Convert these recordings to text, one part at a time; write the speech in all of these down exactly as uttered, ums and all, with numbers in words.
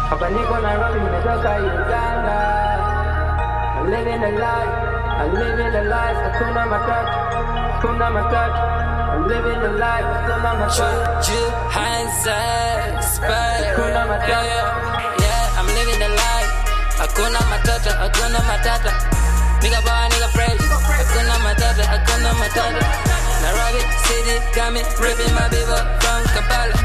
Hapa niko Nairobi, nimetoka Uganda. I'm living a life, I'm living a life, hakuna matatu, hakuna matatu. I'm living a life, hakuna matatu. Ju hindsight, spy. Hakuna matatu. Yeah, yeah, I'm living a life, hakuna matata, hakuna matata. Nigga boy, nigga fresh, hakuna matata, hakuna matata. Nairobi city got me ripping my beaver from Kampala.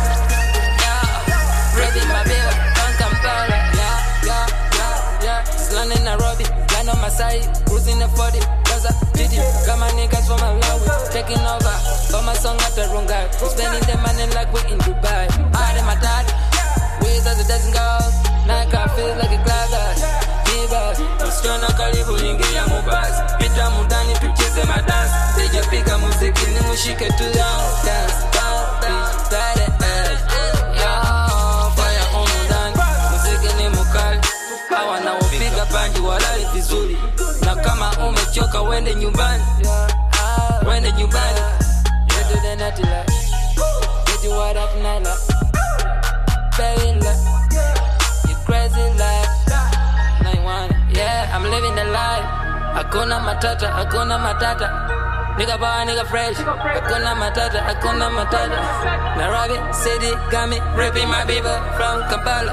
Yeah, ripping my beaver from Kampala. Yeah, yeah, yeah, yeah. It's London, Nairobi, land on my side, cruising the forty. Gaza, Didi, got my niggas from Malawi, taking over. Got my song at the wrong guy, we spending the money like we in Dubai. I had my dad, ways as a dozen girls. Now I can feel like a cloud. Msichana karibu ingia mubasi, pita mundani tucheze madance. Sijapika muziki ni mushike tu down dance. Bitch, bad ass. Yo, fire on mundani, muziki ni mukali. Hawa na upiga panji walali vizuri. Na kama umechoka wende nyumbani, wende nyumbani. You do the naughty like, get you what up night like, baby like, you crazy like. Yeah, I'm living the life. Hakuna matata, hakuna matata. Nigga boy, nigga fresh. Hakuna matata, hakuna matata. Nairobi city got me ripping my beaver from Kampala.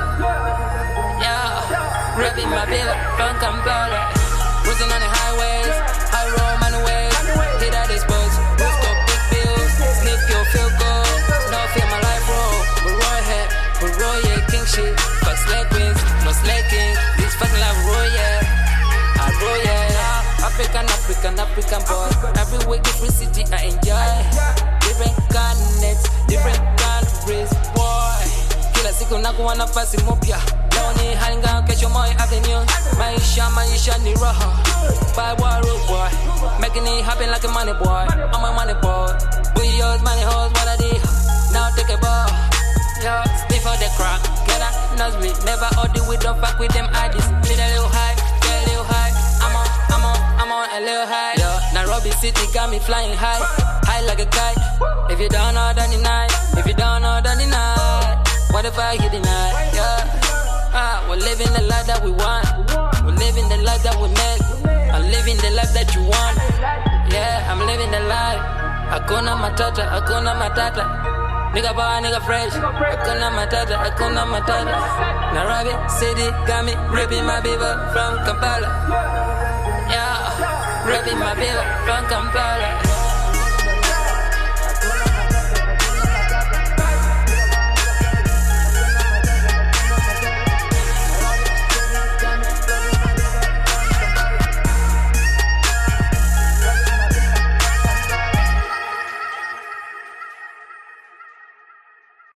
Yeah, ripping my beaver from Kampala. Cruising on the highways, high road, money ways. Hit out these boats, boost up big bills. Sneak your feel good. No feel my life roll. We're raw head, we're raw yeah, king shit. Fuck slay queens, no slaking. This fucking life roll yeah. Oh yeah, African, African, African boy. Every week, every city I enjoy. Different continents, different countries, boy. Kila siku nakuwa nafasi mpya. Leo ni Haringa, kesho Moi Avenue. Maisha, maisha ni raha. Buy waru boy, making it happen like a money boy. I'm a money boy. We use money hoes, what I did. Now take a ball. Yo, stiff for the crack. Get that knows me. Never order, we don't fuck with them ideas. Need a little high, get a little high. I'm on, I'm on, I'm on a little high. Yo, Nairobi city got me flying high, high like a kite. If you don't know, then deny. If you don't know, then deny. What if I get denied? Yeah, ah, we're living the life that we want. We're living the life that we make. I'm living the life that you want. Yeah, I'm living the life. Hakuna matata, hakuna matata. Nigga boy, nigga fresh. Hakuna matata, hakuna matata. Nairobi city got me ripping my beaver from Kampala. Yeah, ripping my beaver from Kampala.